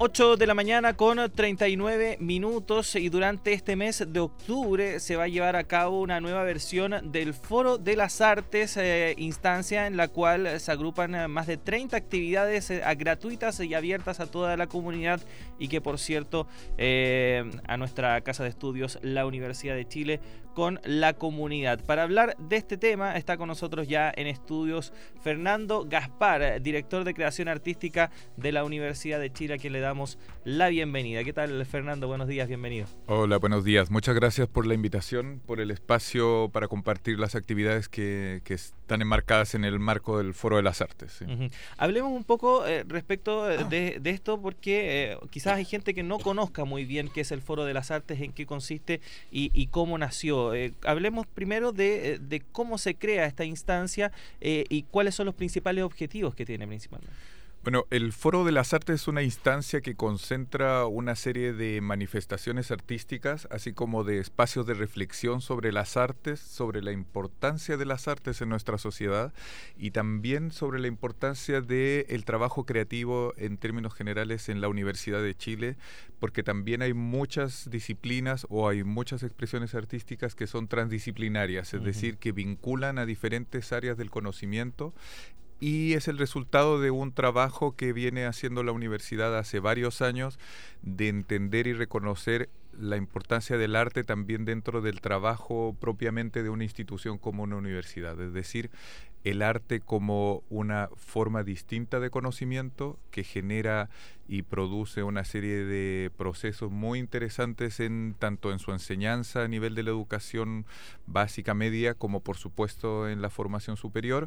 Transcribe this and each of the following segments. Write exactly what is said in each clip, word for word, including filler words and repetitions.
ocho de la mañana con treinta y nueve minutos y durante este mes de octubre se va a llevar a cabo una nueva versión del Foro de las Artes, eh, instancia en la cual se agrupan más de treinta actividades eh, gratuitas y abiertas a toda la comunidad y que por cierto eh, a nuestra casa de estudios, la Universidad de Chile, con la comunidad. Para hablar de este tema está con nosotros ya en estudios Fernando Gaspar, director de creación artística de la Universidad de Chile, a quien le damos la bienvenida. ¿Qué tal, Fernando? Buenos días, bienvenido. Hola, buenos días. Muchas gracias por la invitación, por el espacio para compartir las actividades que, que están enmarcadas en el marco del Foro de las Artes. Sí. Uh-huh. Hablemos un poco eh, respecto de, de esto, porque eh, quizás hay gente que no conozca muy bien qué es el Foro de las Artes, en qué consiste y, y cómo nació. Eh, hablemos primero de, de cómo se crea esta instancia eh, y cuáles son los principales objetivos que tiene principalmente. Bueno, el Foro de las Artes es una instancia que concentra una serie de manifestaciones artísticas, así como de espacios de reflexión sobre las artes, sobre la importancia de las artes en nuestra sociedad y también sobre la importancia del trabajo creativo en términos generales en la Universidad de Chile, porque también hay muchas disciplinas o hay muchas expresiones artísticas que son transdisciplinarias, es uh-huh. decir, que vinculan a diferentes áreas del conocimiento. Y es el resultado de un trabajo que viene haciendo la universidad hace varios años de entender y reconocer la importancia del arte también dentro del trabajo propiamente de una institución como una universidad. Es decir, el arte como una forma distinta de conocimiento que genera y produce una serie de procesos muy interesantes en tanto en su enseñanza a nivel de la educación básica media como por supuesto en la formación superior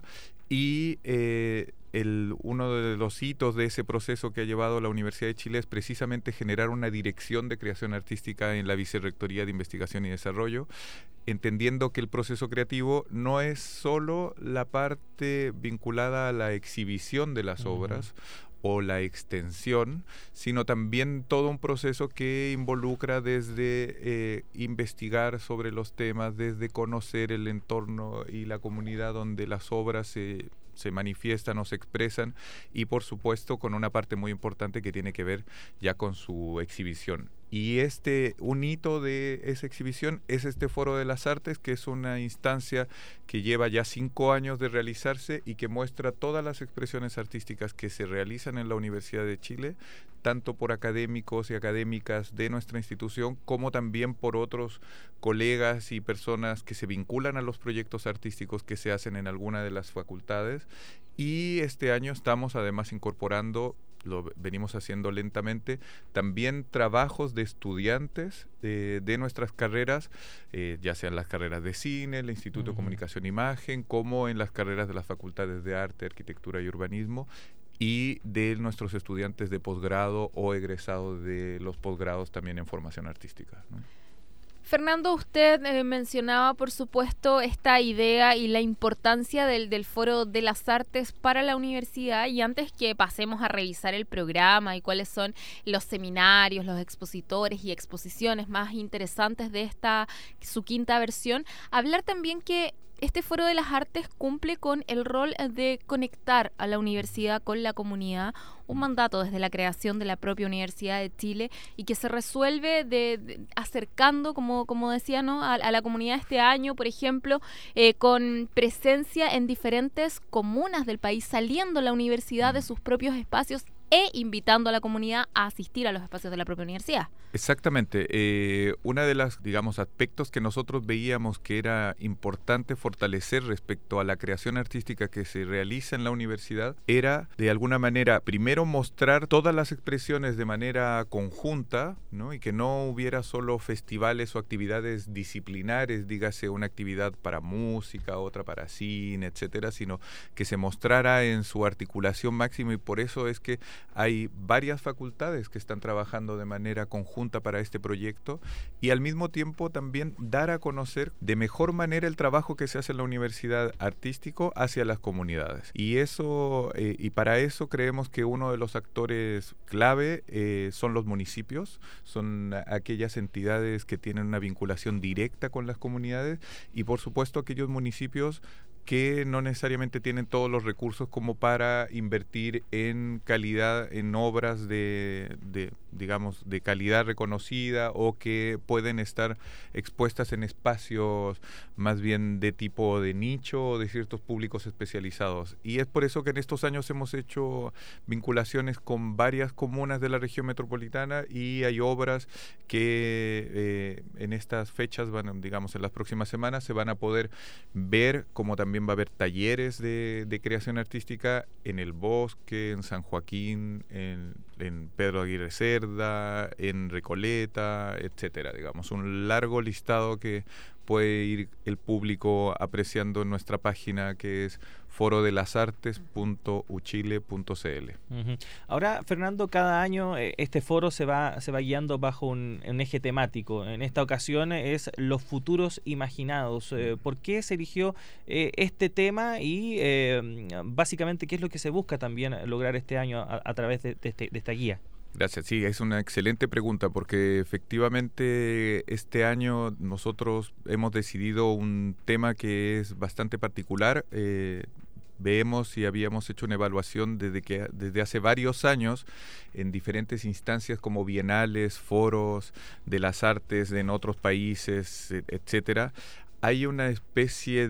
y eh, el, uno de los hitos de ese proceso que ha llevado a la Universidad de Chile es precisamente generar una dirección de creación artística en la Vicerrectoría de Investigación y Desarrollo, entendiendo que el proceso creativo no es solo la parte vinculada a la exhibición de las uh-huh. obras o la extensión, sino también todo un proceso que involucra desde eh, investigar sobre los temas, desde conocer el entorno y la comunidad donde las obras se, se manifiestan o se expresan y por supuesto con una parte muy importante que tiene que ver ya con su exhibición. Y este, un hito de esa exhibición es este Foro de las Artes, que es una instancia que lleva ya cinco años de realizarse y que muestra todas las expresiones artísticas que se realizan en la Universidad de Chile, tanto por académicos y académicas de nuestra institución, como también por otros colegas y personas que se vinculan a los proyectos artísticos que se hacen en alguna de las facultades. Y este año estamos además incorporando, lo venimos haciendo lentamente, también trabajos de estudiantes de, de nuestras carreras, eh, ya sean las carreras de cine, el Instituto uh-huh. de Comunicación e Imagen, como en las carreras de las facultades de Arte, Arquitectura y Urbanismo, y de nuestros estudiantes de posgrado o egresados de los posgrados también en formación artística, ¿no? Fernando, usted eh, mencionaba, por supuesto, esta idea y la importancia del, del Foro de las Artes para la universidad, y antes que pasemos a revisar el programa y cuáles son los seminarios, los expositores y exposiciones más interesantes de esta, su quinta versión, hablar también que este Foro de las Artes cumple con el rol de conectar a la universidad con la comunidad, un mandato desde la creación de la propia Universidad de Chile y que se resuelve de, de acercando, como, como decía, ¿no? a, a la comunidad este año, por ejemplo, eh, con presencia en diferentes comunas del país, saliendo la universidad de sus propios espacios e invitando a la comunidad a asistir a los espacios de la propia universidad. Exactamente. Eh, una de las, digamos, aspectos que nosotros veíamos que era importante fortalecer respecto a la creación artística que se realiza en la universidad era, de alguna manera, primero mostrar todas las expresiones de manera conjunta, ¿no? Y que no hubiera solo festivales o actividades disciplinares, dígase una actividad para música, otra para cine, etcétera, sino que se mostrara en su articulación máxima, y por eso es que hay varias facultades que están trabajando de manera conjunta para este proyecto y al mismo tiempo también dar a conocer de mejor manera el trabajo que se hace en la universidad artístico hacia las comunidades. Y eso eh, y para eso creemos que uno de los actores clave eh, son los municipios, son aquellas entidades que tienen una vinculación directa con las comunidades y por supuesto aquellos municipios que no necesariamente tienen todos los recursos como para invertir en calidad, en obras de, de, digamos, de calidad reconocida, o que pueden estar expuestas en espacios más bien de tipo de nicho o de ciertos públicos especializados. Y es por eso que en estos años hemos hecho vinculaciones con varias comunas de la región metropolitana, y hay obras que eh, en estas fechas, van, digamos, en las próximas semanas se van a poder ver, como también va a haber talleres de, de creación artística en El Bosque, en San Joaquín, en, en Pedro Aguirre Cerda, en Recoleta, etcétera. Digamos, un largo listado que puede ir el público apreciando en nuestra página, que es foro de las artes punto uchile punto c l. Uh-huh. Ahora, Fernando, cada año eh, este foro se va se va guiando bajo un, un eje temático. En esta ocasión es los futuros imaginados. Eh, ¿Por qué se eligió eh, este tema y eh, básicamente qué es lo que se busca también lograr este año a, a través de, de, este, de esta guía? Gracias, sí, es una excelente pregunta, porque efectivamente este año nosotros hemos decidido un tema que es bastante particular. Eh, Vemos y habíamos hecho una evaluación desde que desde hace varios años en diferentes instancias como bienales, foros de las artes en otros países, etcétera. Hay una especie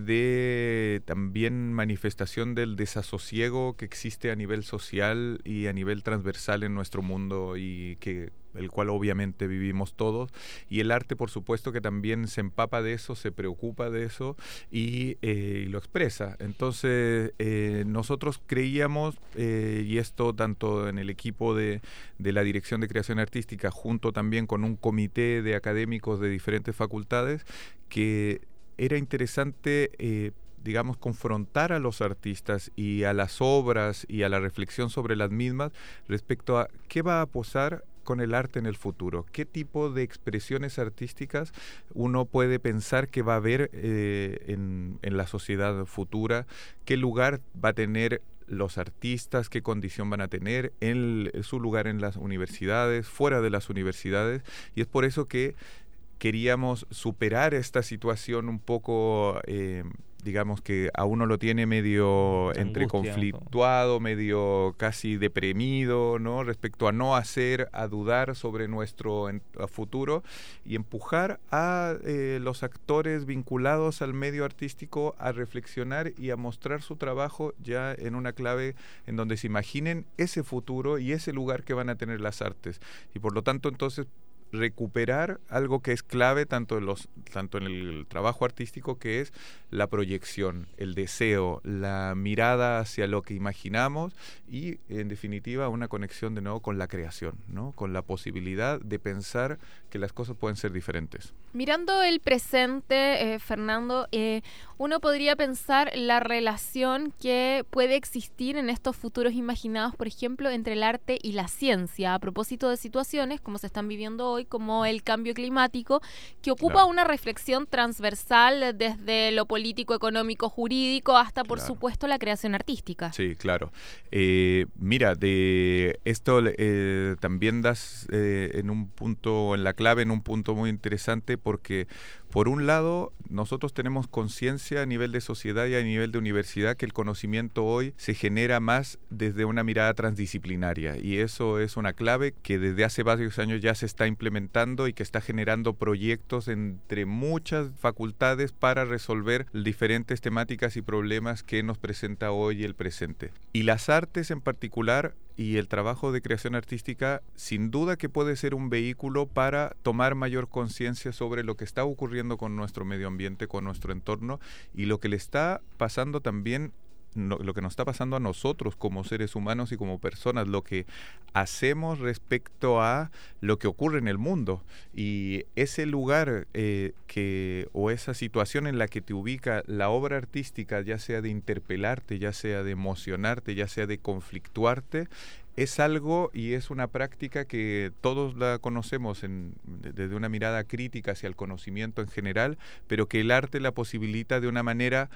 de también manifestación del desasosiego que existe a nivel social y a nivel transversal en nuestro mundo, y que el cual obviamente vivimos todos, y el arte por supuesto que también se empapa de eso, se preocupa de eso y, eh, y lo expresa. Entonces eh, nosotros creíamos, eh, y esto tanto en el equipo de, de la Dirección de Creación Artística, junto también con un comité de académicos de diferentes facultades, que era interesante eh, digamos, confrontar a los artistas y a las obras y a la reflexión sobre las mismas respecto a qué va a pasar con el arte en el futuro, qué tipo de expresiones artísticas uno puede pensar que va a haber eh, en, en la sociedad futura, qué lugar va a tener los artistas, qué condición van a tener, en, en su lugar en las universidades, fuera de las universidades, y es por eso que queríamos superar esta situación un poco, eh, digamos que a uno lo tiene medio Angustia, entre conflictuado, medio casi deprimido, ¿no? Respecto a no hacer, a dudar sobre nuestro en, a futuro, y empujar a eh, los actores vinculados al medio artístico a reflexionar y a mostrar su trabajo ya en una clave en donde se imaginen ese futuro y ese lugar que van a tener las artes. Y por lo tanto, entonces, recuperar algo que es clave tanto en los tanto en el trabajo artístico, que es la proyección, el deseo, la mirada hacia lo que imaginamos, y en definitiva una conexión de nuevo con la creación, ¿no? Con la posibilidad de pensar que las cosas pueden ser diferentes. Mirando el presente, eh, Fernando, eh, uno podría pensar la relación que puede existir en estos futuros imaginados, por ejemplo, entre el arte y la ciencia, a propósito de situaciones como se están viviendo hoy, como el cambio climático, que ocupa claro. una reflexión transversal desde lo político, económico, jurídico, hasta, por claro. supuesto, la creación artística. Sí, claro. Eh, mira, de esto eh, también das eh, en un punto, en la clave, en un punto muy interesante, porque por un lado, nosotros tenemos conciencia a nivel de sociedad y a nivel de universidad que el conocimiento hoy se genera más desde una mirada transdisciplinaria, y eso es una clave que desde hace varios años ya se está implementando y que está generando proyectos entre muchas facultades para resolver diferentes temáticas y problemas que nos presenta hoy el presente. Y las artes en particular y el trabajo de creación artística, sin duda que puede ser un vehículo para tomar mayor conciencia sobre lo que está ocurriendo con nuestro medio ambiente, con nuestro entorno, y lo que le está pasando también, no, lo que nos está pasando a nosotros como seres humanos y como personas, lo que hacemos respecto a lo que ocurre en el mundo. Y ese lugar eh, que o esa situación en la que te ubica la obra artística, ya sea de interpelarte, ya sea de emocionarte, ya sea de conflictuarte, es algo y es una práctica que todos la conocemos en, desde una mirada crítica hacia el conocimiento en general, pero que el arte la posibilita de una manera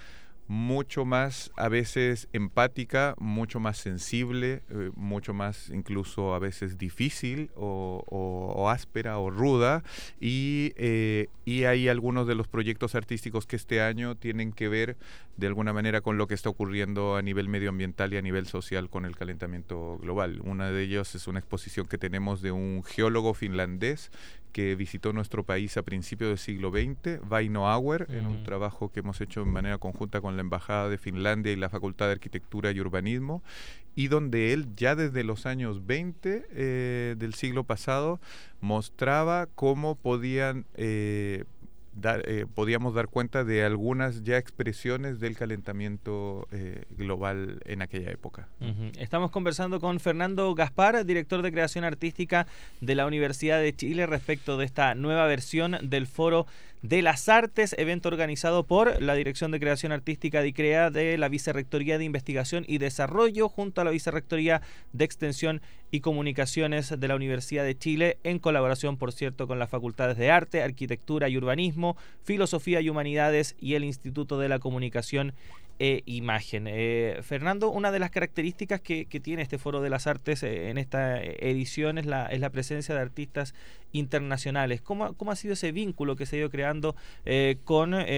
mucho más a veces empática, mucho más sensible, eh, mucho más incluso a veces difícil o, o, o áspera o ruda, y, eh, y hay algunos de los proyectos artísticos que este año tienen que ver de alguna manera con lo que está ocurriendo a nivel medioambiental y a nivel social con el calentamiento global. Una de ellos es una exposición que tenemos de un geólogo finlandés que visitó nuestro país a principios del siglo veinte, Vaino Auer, uh-huh. en un trabajo que hemos hecho en manera conjunta con la Embajada de Finlandia y la Facultad de Arquitectura y Urbanismo, y donde él ya desde los años veinte eh, del siglo pasado mostraba cómo podían... Eh, Dar, eh, podíamos dar cuenta de algunas ya expresiones del calentamiento eh, global en aquella época. Uh-huh. Estamos conversando con Fernando Gaspar, director de creación artística de la Universidad de Chile, respecto de esta nueva versión del Foro de las Artes, evento organizado por la Dirección de Creación Artística de ICREA de la Vicerrectoría de Investigación y Desarrollo junto a la Vicerrectoría de Extensión y Comunicaciones de la Universidad de Chile, en colaboración, por cierto, con las Facultades de Arte, Arquitectura y Urbanismo, Filosofía y Humanidades y el Instituto de la Comunicación e Imagen. Eh, Fernando, una de las características que, que tiene este Foro de las Artes eh, en esta edición es la, es la presencia de artistas internacionales. ¿Cómo, cómo ha sido ese vínculo que se ha ido creando eh, con eh,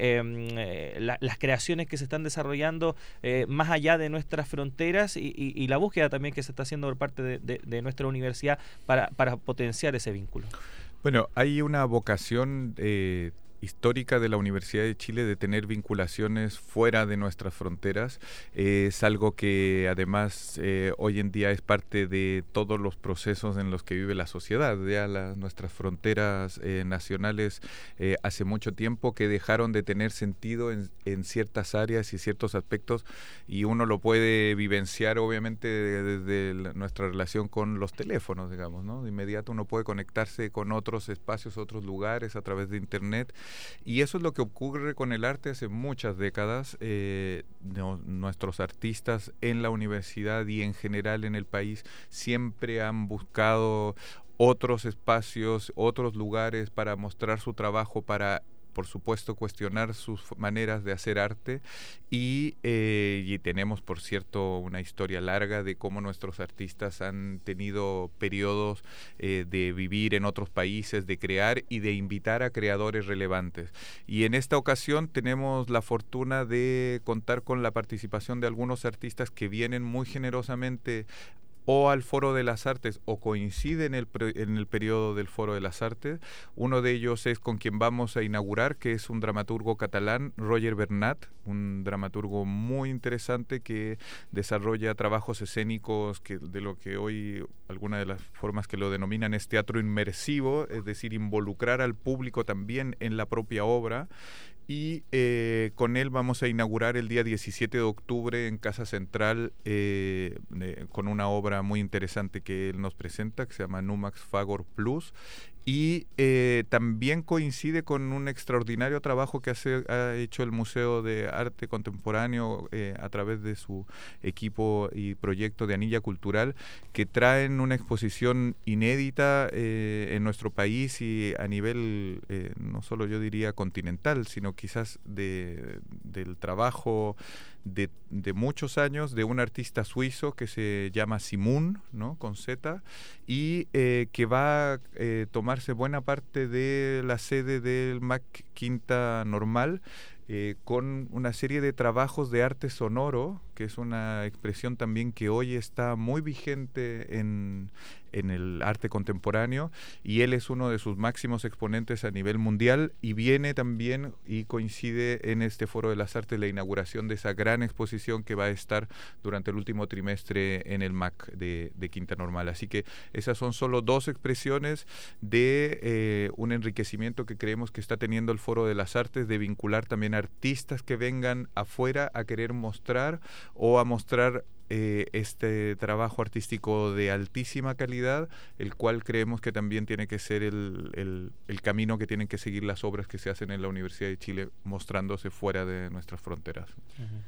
eh, la, las creaciones que se están desarrollando eh, más allá de nuestras fronteras y, y, y la búsqueda también que se está haciendo por parte de, de, de nuestra universidad para, para potenciar ese vínculo? Bueno, hay una vocación eh, histórica de la Universidad de Chile de tener vinculaciones fuera de nuestras fronteras. Eh, es algo que además eh, hoy en día es parte de todos los procesos en los que vive la sociedad. Ya la, nuestras fronteras eh, nacionales eh, hace mucho tiempo que dejaron de tener sentido en, en ciertas áreas y ciertos aspectos, y uno lo puede vivenciar obviamente desde la, nuestra relación con los teléfonos, digamos, ¿no? De inmediato uno puede conectarse con otros espacios, otros lugares a través de internet. Y eso es lo que ocurre con el arte hace muchas décadas. Eh, no, nuestros artistas en la universidad y en general en el país siempre han buscado otros espacios, otros lugares para mostrar su trabajo, para por supuesto cuestionar sus maneras de hacer arte, y, eh, y tenemos por cierto una historia larga de cómo nuestros artistas han tenido periodos eh, de vivir en otros países, de crear y de invitar a creadores relevantes. Y en esta ocasión tenemos la fortuna de contar con la participación de algunos artistas que vienen muy generosamente o al Foro de las Artes o coincide en el, en el periodo del Foro de las Artes. Uno de ellos es con quien vamos a inaugurar, que es un dramaturgo catalán, Roger Bernat, un dramaturgo muy interesante que desarrolla trabajos escénicos que de lo que hoy alguna de las formas que lo denominan es teatro inmersivo, es decir, involucrar al público también en la propia obra. Y eh, con él vamos a inaugurar el día diecisiete de octubre en Casa Central eh, eh, con una obra muy interesante que él nos presenta, que se llama Numax Fagor Plus. Y eh, también coincide con un extraordinario trabajo que hace, ha hecho el Museo de Arte Contemporáneo eh, a través de su equipo y proyecto de Anilla Cultural, que traen una exposición inédita eh, en nuestro país y a nivel, eh, no solo yo diría continental, sino quizás de, del trabajo de, de muchos años de un artista suizo que se llama Simun, ¿no? Con Z, y eh, que va a eh, tomarse buena parte de la sede del M A C Quinta Normal, eh, con una serie de trabajos de arte sonoro, que es una expresión también que hoy está muy vigente en, en el arte contemporáneo, y él es uno de sus máximos exponentes a nivel mundial, y viene también y coincide en este Foro de las Artes la inauguración de esa gran exposición que va a estar durante el último trimestre en el M A C de, de Quinta Normal. Así que esas son solo dos expresiones de eh, un enriquecimiento que creemos que está teniendo el Foro de las Artes, de vincular también artistas que vengan afuera a querer mostrar o a mostrar eh, este trabajo artístico de altísima calidad, el cual creemos que también tiene que ser el, el, el camino que tienen que seguir las obras que se hacen en la Universidad de Chile, mostrándose fuera de nuestras fronteras. Uh-huh.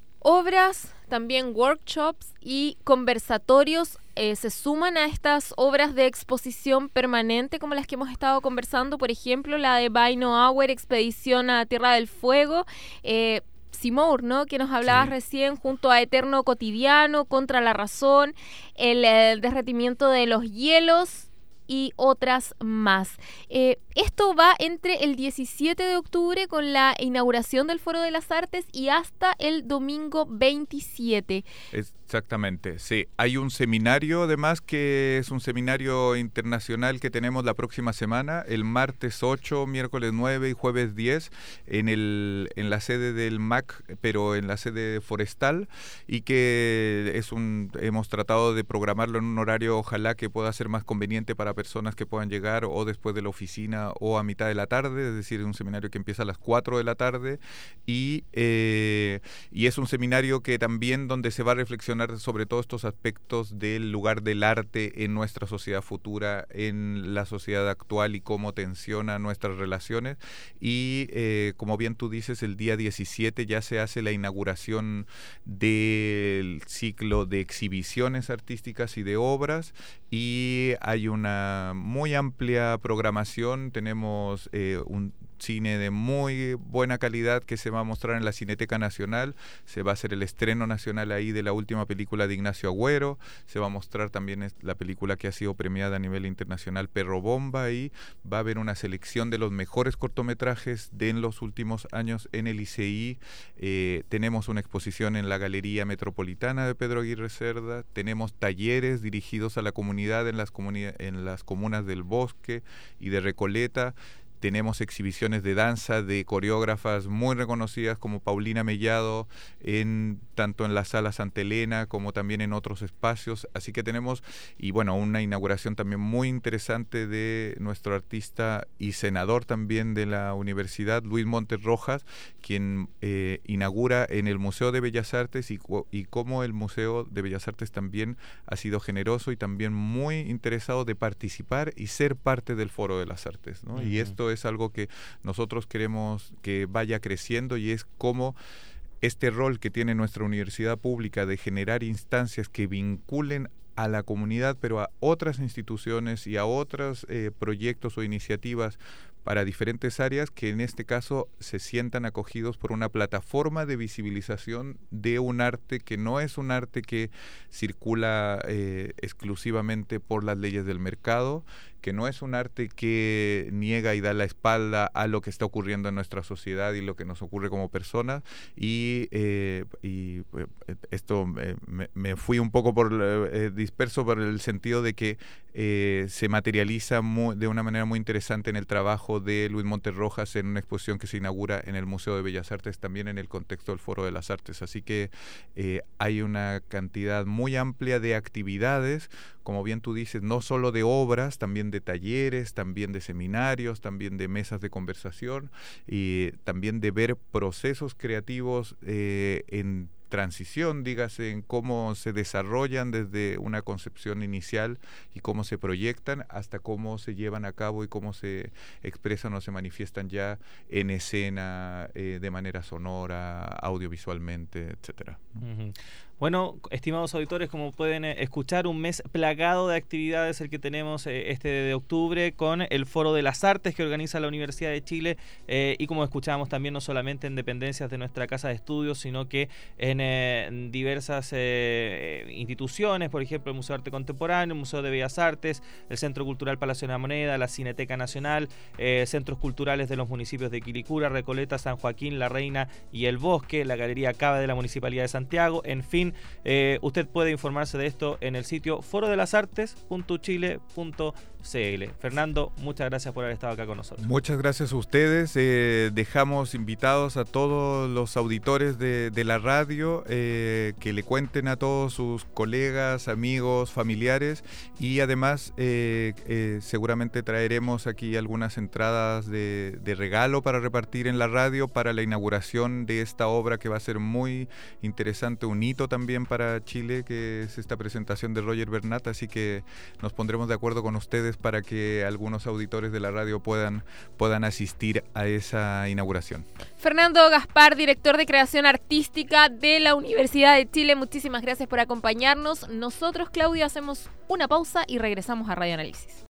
Obras, también workshops y conversatorios eh, se suman a estas obras de exposición permanente como las que hemos estado conversando, por ejemplo la de Vaino Auer, Expedición a Tierra del Fuego. Eh, Simour, ¿no? Que nos hablabas Sí. recién, junto a Eterno Cotidiano, Contra la Razón, el, el derretimiento de los hielos y otras más. Eh, esto va entre el diecisiete de octubre con la inauguración del Foro de las Artes y hasta el domingo veintisiete. Exactamente, sí. Hay un seminario además que es un seminario internacional que tenemos la próxima semana, el martes ocho, miércoles nueve y jueves diez en, el, en la sede del M A C, pero en la sede forestal, y que es un hemos tratado de programarlo en un horario ojalá que pueda ser más conveniente para personas que puedan llegar o después de la oficina o a mitad de la tarde, es decir, un seminario que empieza a las cuatro de la tarde y, eh, y es un seminario que también donde se va a reflexionar sobre todos estos aspectos del lugar del arte en nuestra sociedad futura, en la sociedad actual y cómo tensiona nuestras relaciones. Y eh, como bien tú dices, el día diecisiete ya se hace la inauguración del ciclo de exhibiciones artísticas y de obras, y hay una muy amplia programación. Tenemos eh, un cine de muy buena calidad que se va a mostrar en la Cineteca Nacional, se va a hacer el estreno nacional ahí de la última película de Ignacio Agüero, se va a mostrar también la película que ha sido premiada a nivel internacional, Perro Bomba, y va a haber una selección de los mejores cortometrajes de en los últimos años en el I C I. Eh, tenemos una exposición en la Galería Metropolitana de Pedro Aguirre Cerda, tenemos talleres dirigidos a la comunidad en las, comuni- en las comunas del Bosque y de Recoleta. Tenemos exhibiciones de danza de coreógrafas muy reconocidas como Paulina Mellado, en, tanto en la Sala Santa Elena como también en otros espacios. Así que tenemos, y bueno, una inauguración también muy interesante de nuestro artista y senador también de la universidad, Luis Montes Rojas, quien eh, inaugura en el Museo de Bellas Artes y, y cómo el Museo de Bellas Artes también ha sido generoso y también muy interesado de participar y ser parte del Foro de las Artes, ¿no? Uh-huh. Y esto es es algo que nosotros queremos que vaya creciendo, y es cómo este rol que tiene nuestra universidad pública de generar instancias que vinculen a la comunidad, pero a otras instituciones y a otros eh, proyectos o iniciativas para diferentes áreas, que en este caso se sientan acogidos por una plataforma de visibilización de un arte que no es un arte que circula eh, exclusivamente por las leyes del mercado, que no es un arte que niega y da la espalda a lo que está ocurriendo en nuestra sociedad y lo que nos ocurre como personas. Y, eh, y esto eh, me, me fui un poco por eh, disperso por el sentido de que eh, se materializa muy, de una manera muy interesante en el trabajo de Luis Montes Rojas en una exposición que se inaugura en el Museo de Bellas Artes, también en el contexto del Foro de las Artes. Así que eh, hay una cantidad muy amplia de actividades, como bien tú dices, no solo de obras, también de talleres, también de seminarios, también de mesas de conversación, y también de ver procesos creativos eh, en transición, dígase, en cómo se desarrollan desde una concepción inicial y cómo se proyectan hasta cómo se llevan a cabo y cómo se expresan o se manifiestan ya en escena, eh, de manera sonora, audiovisualmente, etcétera. Uh-huh. Bueno, estimados auditores, como pueden escuchar, un mes plagado de actividades el que tenemos eh, este de octubre con el Foro de las Artes que organiza la Universidad de Chile, eh, y como escuchábamos también no solamente en dependencias de nuestra casa de estudios, sino que en eh, diversas eh, instituciones, por ejemplo el Museo de Arte Contemporáneo, el Museo de Bellas Artes, el Centro Cultural Palacio de la Moneda, la Cineteca Nacional, eh, centros culturales de los municipios de Quilicura, Recoleta, San Joaquín, La Reina y El Bosque, la Galería Cava de la Municipalidad de Santiago, en fin. Eh, usted puede informarse de esto en el sitio foro de las artes punto chile punto c l. Fernando, muchas gracias por haber estado acá con nosotros. Muchas gracias a ustedes. Eh, dejamos invitados a todos los auditores de, de la radio eh, que le cuenten a todos sus colegas, amigos, familiares, y además eh, eh, seguramente traeremos aquí algunas entradas de, de regalo para repartir en la radio para la inauguración de esta obra que va a ser muy interesante, un hito también para Chile, que es esta presentación de Roger Bernat, así que nos pondremos de acuerdo con ustedes para que algunos auditores de la radio puedan, puedan asistir a esa inauguración. Fernando Gaspar, director de creación artística de la Universidad de Chile, muchísimas gracias por acompañarnos. Nosotros, Claudio, hacemos una pausa y regresamos a Radio Análisis.